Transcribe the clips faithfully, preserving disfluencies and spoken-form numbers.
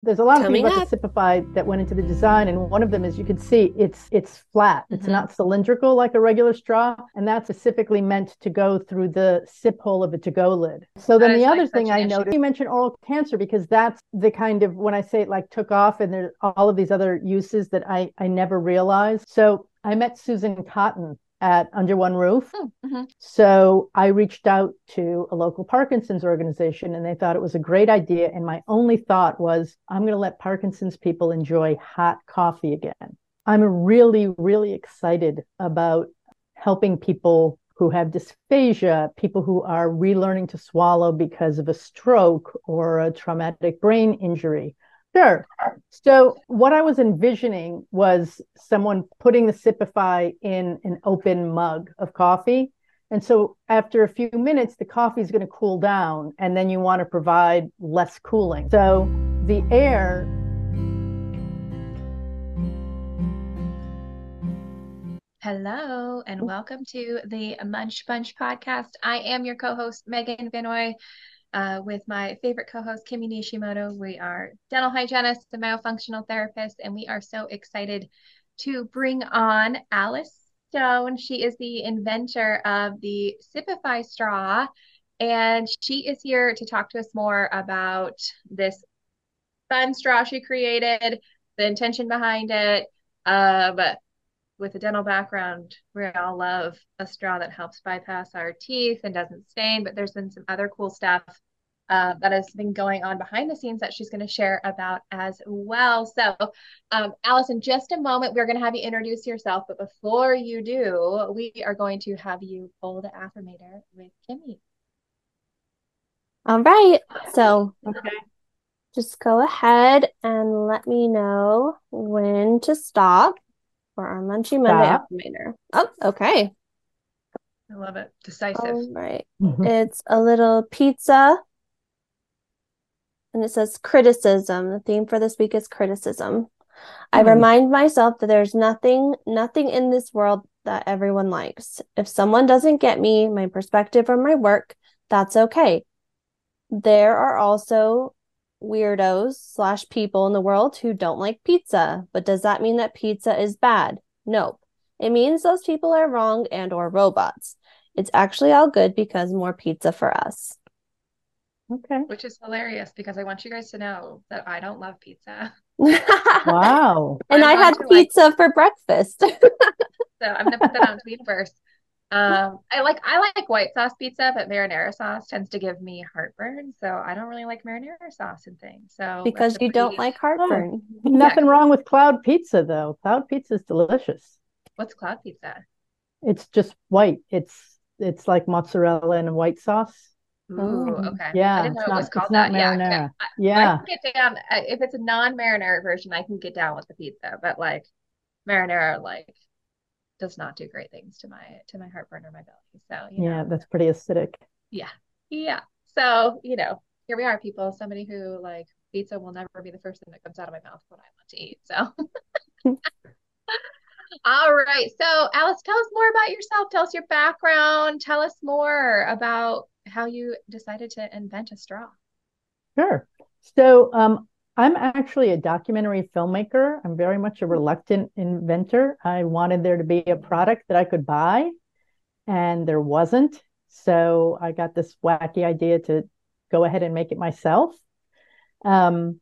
There's a lot of things Coming about up. the Sipify that went into the design, and one of them is you can see it's it's flat. It's Mm-hmm. not cylindrical like a regular straw, and that's specifically meant to go through the sip hole of a to-go lid. So That then the is like other such thing an I issue. noticed, you mentioned oral cancer because that's the kind of, when I say it like took off, and there's all of these other uses that I I never realized. So I met Susan Cotton at Under One Roof. Mm-hmm. So I reached out to a local Parkinson's organization and they thought it was a great idea. And my only thought was, I'm going to let Parkinson's people enjoy hot coffee again. I'm really, really excited about helping people who have dysphagia, people who are relearning to swallow because of a stroke or a traumatic brain injury. Sure. So what I was envisioning was someone putting the Sipify in an open mug of coffee. And so after a few minutes, the coffee is going to cool down, and then you want to provide less cooling. So the air. Hello, and welcome to the Munch Bunch podcast. I am your co-host, Megan Vinoy. Uh, with my favorite co-host, Kimi Nishimoto. We are dental hygienists and myofunctional therapists, and we are so excited to bring on Alice Stone. She is the inventor of the Sipify straw, and she is here to talk to us more about this fun straw she created, the intention behind it. Um, with a dental background, we all love a straw that helps bypass our teeth and doesn't stain, but there's been some other cool stuff uh, that has been going on behind the scenes that she's going to share about as well. So, um, Alice, in just a moment, we're going to have you introduce yourself. But before you do, we are going to have you pull the affirmator with Kimi. All right. So Okay. just go ahead and let me know when to stop for our Munchy Monday Stop. affirmator. Oh, okay. I love it. Decisive. All right. It's a little pizza. And it says criticism. The theme for this week is criticism. I Hmm. remind myself that there's nothing, nothing in this world that everyone likes. If someone doesn't get me, my perspective, or my work, that's okay. There are also weirdos slash people in the world who don't like pizza. But does that mean that pizza is bad? Nope. It means those people are wrong and or robots. It's actually all good because more pizza for us. Okay. Which is hilarious because I want you guys to know that I don't love pizza. Wow. And I'm I had going to, like- pizza for breakfast. So I'm gonna put that on Tweetiverse. Um, I like I like white sauce pizza, but marinara sauce tends to give me heartburn, so I don't really like marinara sauce and things. So Because that's a you don't pretty- like heartburn. Nothing wrong with cloud pizza, though. Cloud pizza is delicious. What's cloud pizza? It's just white. It's it's like mozzarella and white sauce. Ooh, Oh. okay. I Yeah, didn't know it's it was not called it's not that. Yeah, marinara. I, I Yeah. can get down uh, if it's a non-marinara version. I can get down with the pizza, but like marinara, like does not do great things to my to my heartburn or my belly. So you Yeah, know, that's pretty acidic. yeah, yeah. So you know, here we are, people. Somebody who like pizza will never be the first thing that comes out of my mouth when I want to eat. So. All right. So, Alice, tell us more about yourself. Tell us your background. Tell us more about how you decided to invent a straw. Sure. So um, I'm actually a documentary filmmaker. I'm very much a reluctant inventor. I wanted there to be a product that I could buy, and there wasn't. So I got this wacky idea to go ahead and make it myself. Um,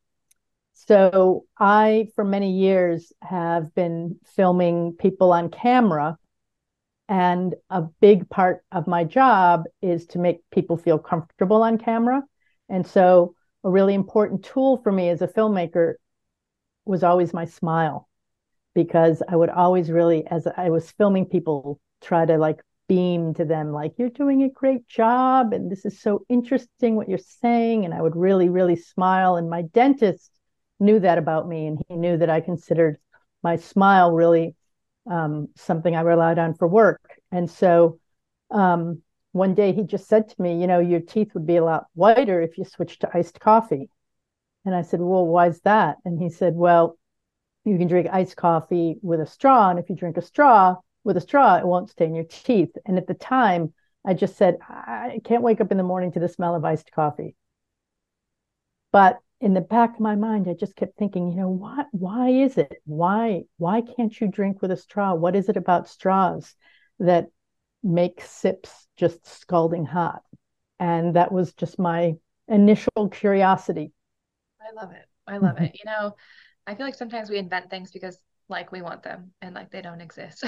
so I, for many years, have been filming people on camera. And a big part of my job is to make people feel comfortable on camera. And so a really important tool for me as a filmmaker was always my smile, because I would always really, as I was filming people, try to like beam to them, like, you're doing a great job. And this is so interesting what you're saying. And I would really, really smile. And my dentist knew that about me. And he knew that I considered my smile really um, something I relied on for work. And so um, one day he just said to me, you know, your teeth would be a lot whiter if you switched to iced coffee. And I said, well, why is that? And he said, well, you can drink iced coffee with a straw. And if you drink a straw with a straw, it won't stain your teeth. And at the time, I just said, I can't wake up in the morning to the smell of iced coffee. But in the back of my mind, I just kept thinking, you know, what, why is it? Why, why can't you drink with a straw? What is it about straws that make sips just scalding hot? And that was just my initial curiosity. I love it. I love it. You know, I feel like sometimes we invent things because like we want them and like they don't exist.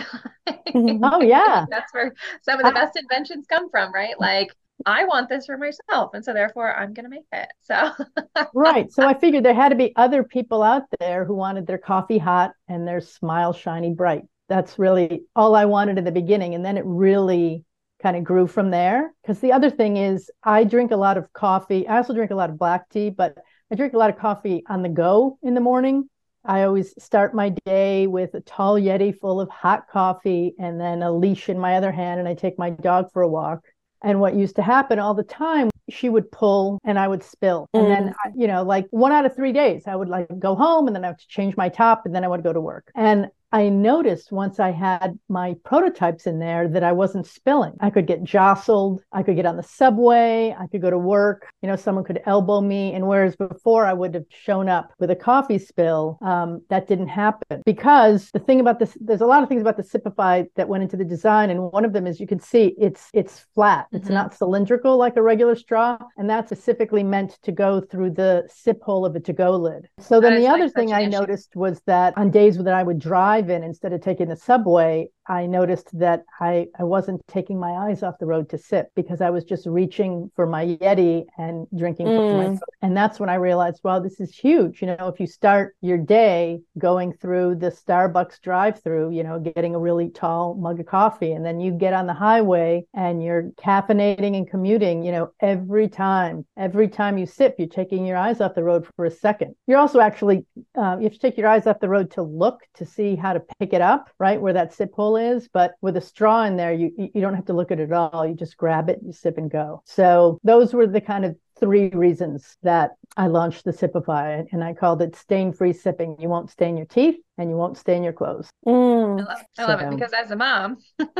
Oh yeah. That's where some of the best inventions come from, right? Like I want this for myself, and so therefore I'm gonna make it. So right. So I figured there had to be other people out there who wanted their coffee hot and their smile shiny bright. That's really all I wanted in the beginning. And then it really kind of grew from there. Because the other thing is I drink a lot of coffee. I also drink a lot of black tea, but I drink a lot of coffee on the go in the morning. I always start my day with a tall Yeti full of hot coffee and then a leash in my other hand, and I take my dog for a walk. And what used to happen all the time, she would pull and I would spill. And mm. then, you know, like one out of three days, I would like go home and then I would change my top and then I would go to work. And I noticed once I had my prototypes in there that I wasn't spilling. I could get jostled. I could get on the subway. I could go to work. You know, someone could elbow me. And whereas before I would have shown up with a coffee spill, um, that didn't happen. Because the thing about this, there's a lot of things about the Sipify that went into the design. And one of them is you can see it's it's flat. Mm-hmm. It's not cylindrical like a regular straw. And that's specifically meant to go through the sip hole of a to-go lid. So then the other like thing I issue. noticed was that on days that I would drive in, instead of taking the subway, I noticed that I, I wasn't taking my eyes off the road to sip because I was just reaching for my Yeti and drinking mm. from my phone. And that's when I realized, wow, this is huge. You know, if you start your day going through the Starbucks drive-through, you know, getting a really tall mug of coffee, and then you get on the highway and you're caffeinating and commuting, you know, every time, every time you sip, you're taking your eyes off the road for a second. You're also actually, uh, you have to take your eyes off the road to look to see how to pick it up, right, where that sip hole is. But with a straw in there, you you don't have to look at it at all. You just grab it, you sip and go. So those were the kind of three reasons that I launched the Sipify, and I called it stain-free sipping. You won't stain your teeth and you won't stain your clothes. Mm. I love, I love so. it because as a mom,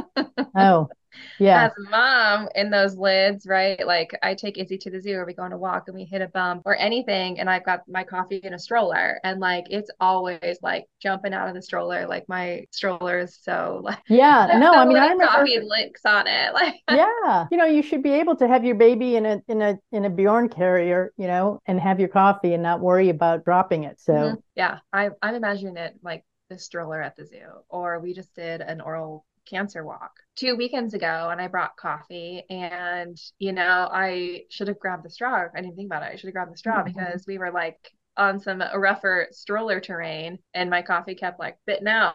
oh, yeah. As a mom in those lids, right? Like I take Izzy to the zoo or we go on a walk and we hit a bump or anything. And I've got my coffee in a stroller and like, it's always like jumping out of the stroller. Like my stroller is so like, yeah, no, I mean, I remember coffee links on it. Like, yeah, you know, you should be able to have your baby in a, in a, in a Bjorn carrier, you know, and have your coffee and not worry about dropping it. So mm-hmm. yeah, I, I'm imagining it like the stroller at the zoo, or we just did an oral cancer walk two weekends ago and I brought coffee and you know I should have grabbed the straw. I didn't think about it. I should have grabbed the straw mm-hmm. because we were like on some rougher stroller terrain and my coffee kept like spitting out.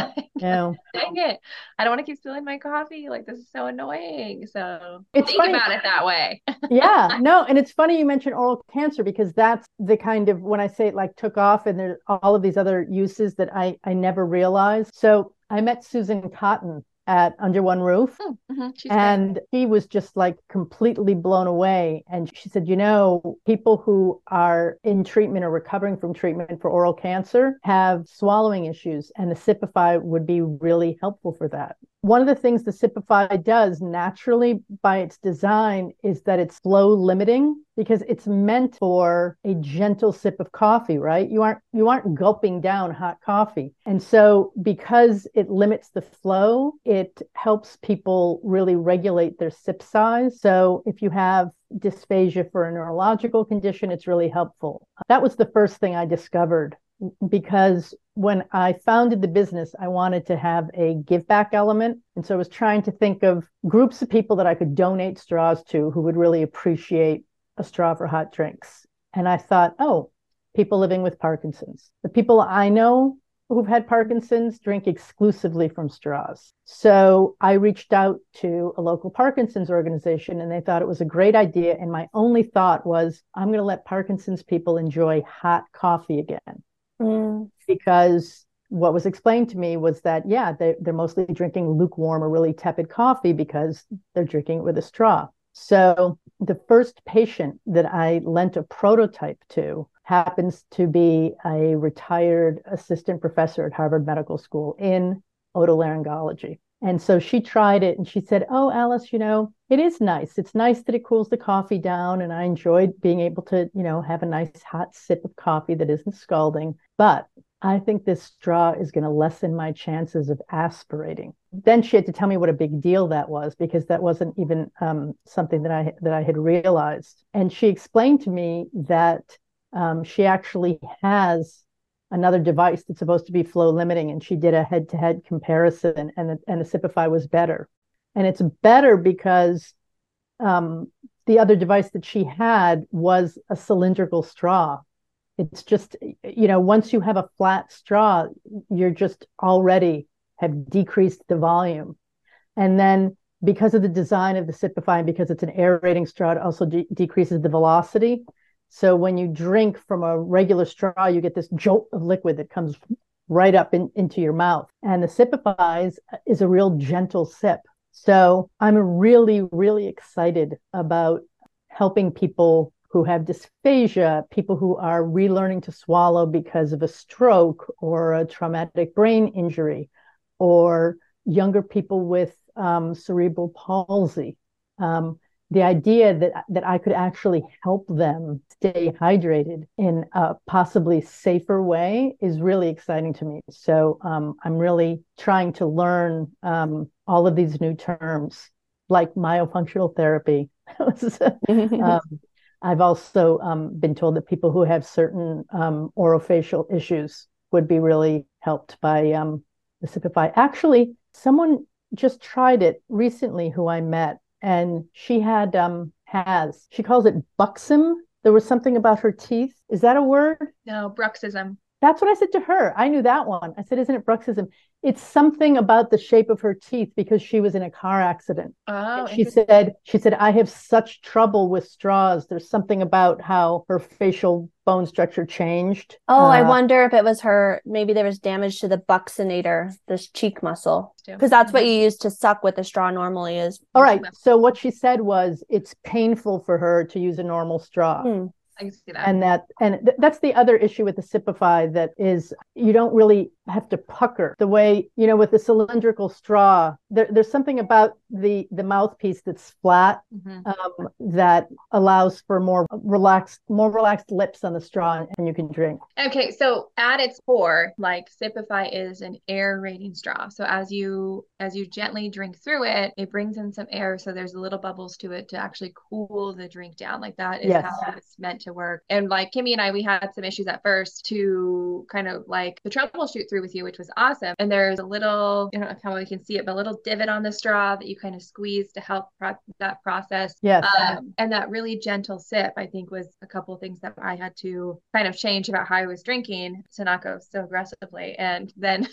No. Dang it. I don't want to keep spilling my coffee. Like this is so annoying. So it's think funny. about it that way. Yeah, no. And it's funny you mentioned oral cancer because that's the kind of, when I say it like took off and there's all of these other uses that I, I never realized. So I met Susan Cotton at Under One Roof. Oh, mm-hmm. And great. She was just like completely blown away. And she said, you know, people who are in treatment or recovering from treatment for oral cancer have swallowing issues, and the Sipify would be really helpful for that. One of the things the Sipify does naturally by its design is that it's flow limiting because it's meant for a gentle sip of coffee, right? You aren't you aren't gulping down hot coffee. And so because it limits the flow, it helps people really regulate their sip size. So if you have dysphagia for a neurological condition, it's really helpful. That was the first thing I discovered, because when I founded the business, I wanted to have a give back element. And so I was trying to think of groups of people that I could donate straws to who would really appreciate a straw for hot drinks. And I thought, oh, people living with Parkinson's. The people I know who've had Parkinson's drink exclusively from straws. So I reached out to a local Parkinson's organization and they thought it was a great idea. And my only thought was, I'm going to let Parkinson's people enjoy hot coffee again. Mm. Because what was explained to me was that, yeah, they, they're mostly drinking lukewarm or really tepid coffee because they're drinking it with a straw. So the first patient that I lent a prototype to happens to be a retired assistant professor at Harvard Medical School in otolaryngology. And so she tried it and she said, "Oh, Alice, you know, it is nice. It's nice that it cools the coffee down. And I enjoyed being able to, you know, have a nice hot sip of coffee that isn't scalding. But I think this straw is going to lessen my chances of aspirating." Then she had to tell me what a big deal that was, because that wasn't even um, something that I that I had realized. And she explained to me that um, she actually has another device that's supposed to be flow limiting, and she did a head-to-head comparison, and the, and the Sipify was better. And it's better because um, the other device that she had was a cylindrical straw. It's just, you know, once you have a flat straw, you're just already have decreased the volume. And then because of the design of the Sipify, and because it's an aerating straw, it also de- decreases the velocity. So when you drink from a regular straw, you get this jolt of liquid that comes right up in, into your mouth. And the Sipify is a real gentle sip. So I'm really, really excited about helping people who have dysphagia, people who are relearning to swallow because of a stroke or a traumatic brain injury, or younger people with um, cerebral palsy. Um, the idea that that I could actually help them stay hydrated in a possibly safer way is really exciting to me. So um, I'm really trying to learn um, all of these new terms, like myofunctional therapy. um, I've also um, been told that people who have certain um, orofacial issues would be really helped by um, the Sipify. Actually, someone just tried it recently who I met, and she had um has she calls it buxom. There was something about her teeth. Is that a word? No, bruxism. That's what I said to her. I knew that one. I said, "Isn't it bruxism?" It's something about the shape of her teeth because she was in a car accident. Oh, And she said, she said, "I have such trouble with straws. There's something about how her facial bone structure changed." Oh, I Uh, wonder if it was her, maybe there was damage to the buccinator, this cheek muscle. Because that's what you use to suck with a straw normally is. all right. So what she said was it's painful for her to use a normal straw. Hmm. I can see that. And that, and th- that's the other issue with the Sipify, that is you don't really have to pucker the way, you know, with the cylindrical straw. There, there's something about the the mouthpiece that's flat, Mm-hmm. um, that allows for more relaxed, more relaxed lips on the straw, and you can drink. Okay, so at its core, like Sipify is an aerating straw. So as you as you gently drink through it, it brings in some air, so there's little bubbles to it to actually cool the drink down. Like that is Yes. how it's meant to work. And like Kimmy and I, we had some issues at first to kind of like the troubleshoot through with you, which was awesome. And there's a little, I don't know how you can see it, but a little divot on the straw that you kind of squeeze to help pro- that process. Yes. Um, and that really gentle sip, I think, was a couple of things that I had to kind of change about how I was drinking to not go so aggressively. And then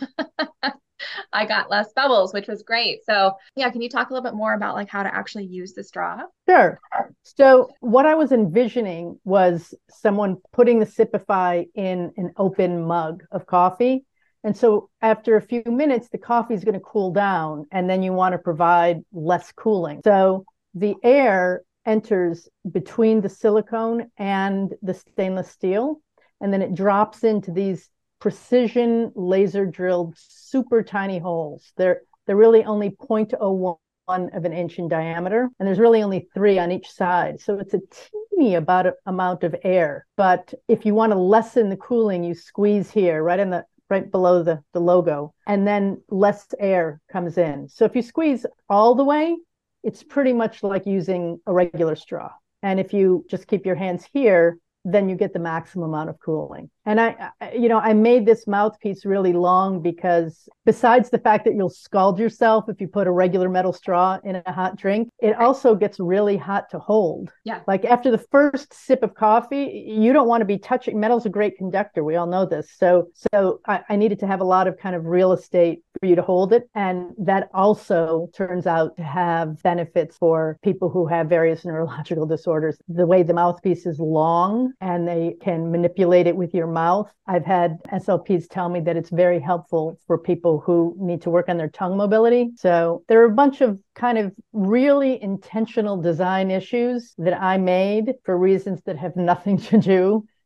I got less bubbles, which was great. So yeah, can you talk a little bit more about like how to actually use the straw? Sure. So what I was envisioning was someone putting the Sipify in an open mug of coffee. And so after a few minutes, the coffee is going to cool down, and then you want to provide less cooling. So the air enters between the silicone and the stainless steel, and then it drops into these precision laser drilled super tiny holes. They're they're really only zero point zero one of an inch in diameter, and there's really only three on each side. So it's a teeny about a, amount of air. But if you want to lessen the cooling, you squeeze here, right in the right below the, the logo, and then less air comes in. So if you squeeze all the way, it's pretty much like using a regular straw. And if you just keep your hands here, then you get the maximum amount of cooling. And I, I, you know, I made this mouthpiece really long because besides the fact that you'll scald yourself if you put a regular metal straw in a hot drink, it also gets really hot to hold. Yeah. Like after the first sip of coffee, you don't want to be touching. Metal's a great conductor. We all know this. So, so I, I needed to have a lot of kind of real estate for you to hold it. And that also turns out to have benefits for people who have various neurological disorders. The way the mouthpiece is long and they can manipulate it with your mouth. I've had S L Ps tell me that it's very helpful for people who need to work on their tongue mobility. So there are a bunch of kind of really intentional design issues that I made for reasons that have nothing to do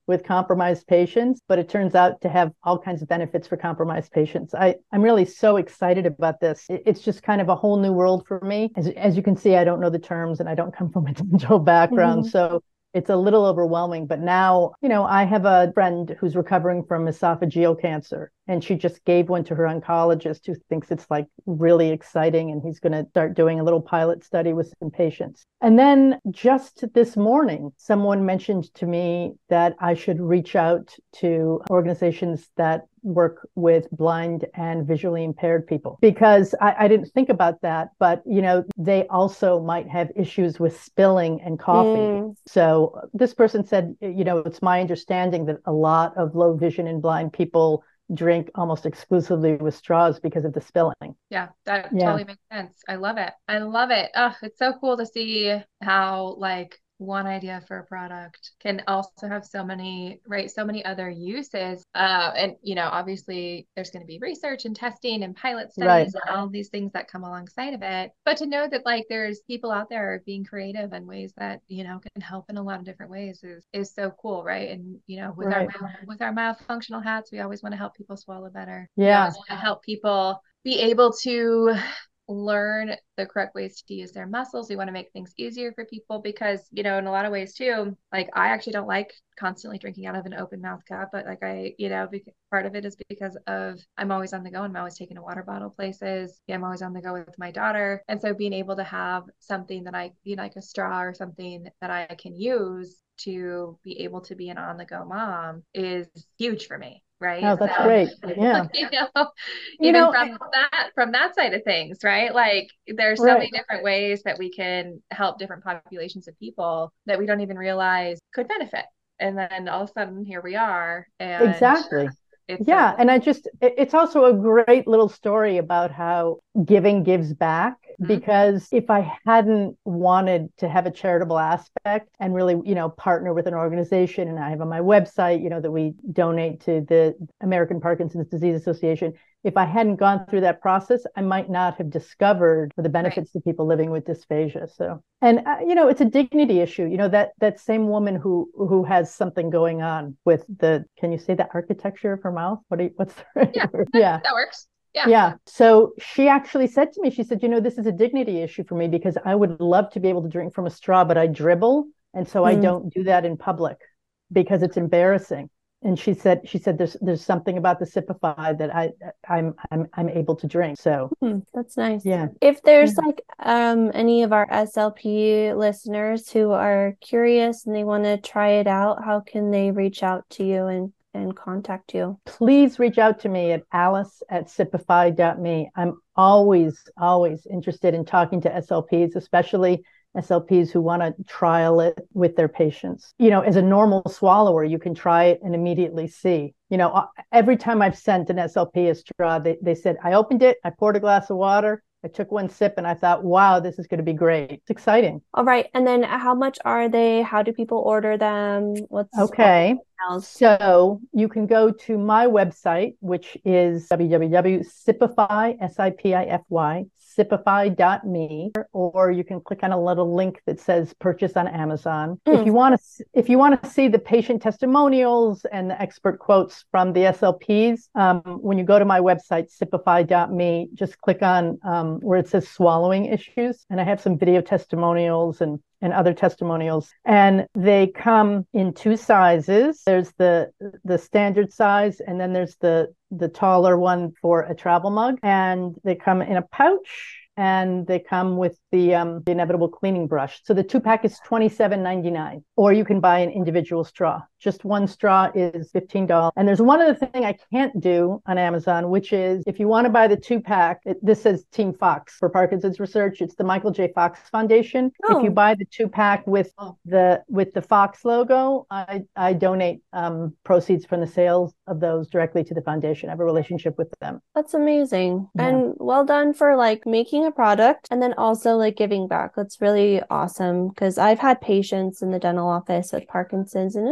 with compromised patients, but it turns out to have all kinds of benefits for compromised patients. I, I'm really so excited about this. It, it's just kind of a whole new world for me. As, as you can see, I don't know the terms and I don't come from a dental background. Mm-hmm. So it's a little overwhelming, but now, you know, I have a friend who's recovering from esophageal cancer, and she just gave one to her oncologist who thinks it's like really exciting, and he's going to start doing a little pilot study with some patients. And then just this morning, someone mentioned to me that I should reach out to organizations that work with blind and visually impaired people, because I, I didn't think about that, but you know, they also might have issues with spilling and coffee. Mm. So this person said, you know, it's my understanding that a lot of low vision and blind people drink almost exclusively with straws because of the spilling. Yeah, that yeah. totally makes sense. I love it. I love it. Oh, it's so cool to see how like one idea for a product can also have so many, right, so many other uses. Uh, and, you know, obviously there's going to be research and testing and pilot studies right. and all these things that come alongside of it. But to know that like there's people out there being creative in ways that, you know, can help in a lot of different ways is is so cool, right? And, you know, with right. our with our mouth-functional hats, we always want to help people swallow better. Yeah. We always want to help people be able to learn the correct ways to use their muscles. We want to make things easier for people because, you know, in a lot of ways too, like I actually don't like constantly drinking out of an open mouth cup, but like I, you know, because part of it is because of I'm always on the go and I'm always taking a water bottle places. Yeah, I'm always on the go with my daughter. And so being able to have something that I, you know, like a straw or something that I can use to be able to be an on the go mom is huge for me. Right. Oh, that's so, great. Yeah. You know, you even know, from that, from that side of things, right? Like there's so right. many different ways that we can help different populations of people that we don't even realize could benefit. And then all of a sudden here we are. And exactly. Yeah. So- and I just, it's also a great little story about how giving gives back. Mm-hmm. Because if I hadn't wanted to have a charitable aspect and really, you know, partner with an organization, and I have on my website, you know, that we donate to the American Parkinson's Disease Association. If I hadn't gone through that process, I might not have discovered the benefits right. to people living with dysphagia. So, and uh, you know, it's a dignity issue. You know, that that same woman who who has something going on with the, can you say the architecture of her mouth? What do you, what's the yeah, that, yeah, that works. Yeah. Yeah. So she actually said to me, she said, you know, this is a dignity issue for me because I would love to be able to drink from a straw, but I dribble. And so mm. I don't do that in public because it's embarrassing. And she said, she said, there's there's something about the Sipify that I I'm I'm I'm able to drink. So mm, that's nice. Yeah. If there's yeah. like um any of our S L P listeners who are curious and they want to try it out, how can they reach out to you and and contact you? Please reach out to me at alice at sipify dot me. I'm always, always interested in talking to S L Ps, especially S L Ps who want to trial it with their patients. You know, as a normal swallower, you can try it and immediately see. You know, every time I've sent an S L P a straw, they, they said, I opened it, I poured a glass of water, I took one sip and I thought, wow, this is going to be great. It's exciting. All right. And then how much are they? How do people order them? What's okay. So you can go to my website, which is w w w dot sipify, S I P I F Y, sipify dot me, or you can click on a little link that says purchase on Amazon. Mm. If you want to, if you want to see the patient testimonials and the expert quotes from the S L Ps, um, when you go to my website, sipify dot me, just click on um, where it says swallowing issues. And I have some video testimonials and and other testimonials, and they come in two sizes. There's the the standard size, and then there's the the taller one for a travel mug, and they come in a pouch, and they come with the um the inevitable cleaning brush. So the two pack is twenty-seven ninety-nine, or you can buy an individual straw. Just one straw is fifteen dollars. And there's one other thing I can't do on Amazon, which is if you want to buy the two pack, it, this says Team Fox for Parkinson's research. It's the Michael J. Fox Foundation. Oh. If you buy the two pack with the with the Fox logo, I I donate um proceeds from the sales of those directly to the foundation. I have a relationship with them. That's amazing. Yeah. And well done for like making a product and then also like giving back. That's really awesome because I've had patients in the dental office with Parkinson's, and it's it's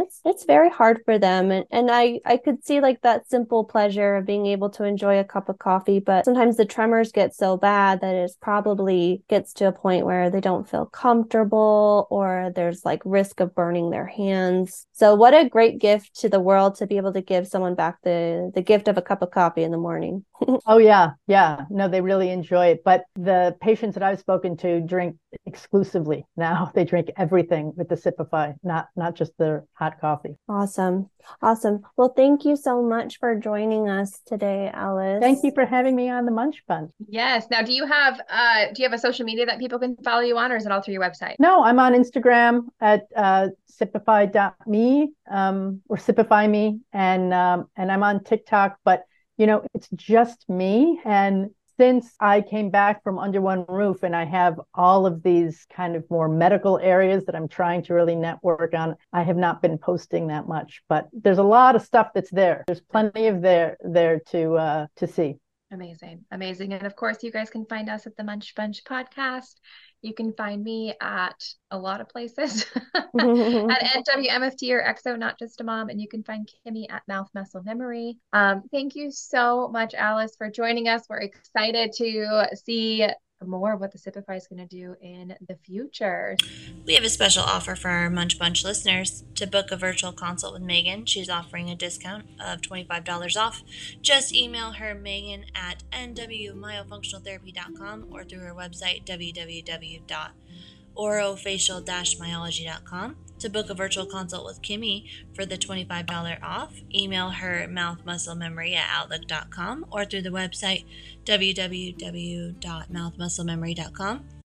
it's very hard for them. And, and I, I could see like that simple pleasure of being able to enjoy a cup of coffee, but sometimes the tremors get so bad that it probably gets to a point where they don't feel comfortable or there's like risk of burning their hands. So what a great gift to the world to be able to give someone back the, the gift of a cup of coffee in the morning. Oh, yeah. Yeah. No, they really enjoy it. But the patients that I've spoken to drink exclusively now. They drink everything with the Sipify, not not just the hot coffee. Awesome. Awesome. Well, thank you so much for joining us today, Alice. Thank you for having me on the Munch Bunch. Yes. Now, do you have uh do you have a social media that people can follow you on, or is it all through your website? No, I'm on Instagram at uh, sipify dot me um, or Sipify me, and um, and I'm on TikTok, but you know, it's just me. And since I came back from Under One Roof and I have all of these kind of more medical areas that I'm trying to really network on, I have not been posting that much, but there's a lot of stuff that's there. There's plenty of there there to uh, to see. Amazing. Amazing. And of course, you guys can find us at the Munch Bunch podcast. You can find me at a lot of places at N W M F T or X O, Not Just a Mom. And you can find Kimmy at Mouth Muscle Memory. Um, thank you so much, Alice, for joining us. We're excited to see more of what the Sipify is going to do in the future. We have a special offer for our Munch Bunch listeners. To book a virtual consult with Megan, she's offering a discount of twenty-five dollars off. Just email her, Megan, at n w myofunctional therapy dot com or through her website, w w w dot orofacial dash myology dot com. To book a virtual consult with Kimmy for the twenty-five dollars off, email her mouthmusclememory at outlook dot com or through the website w w w dot mouthmusclememory dot com.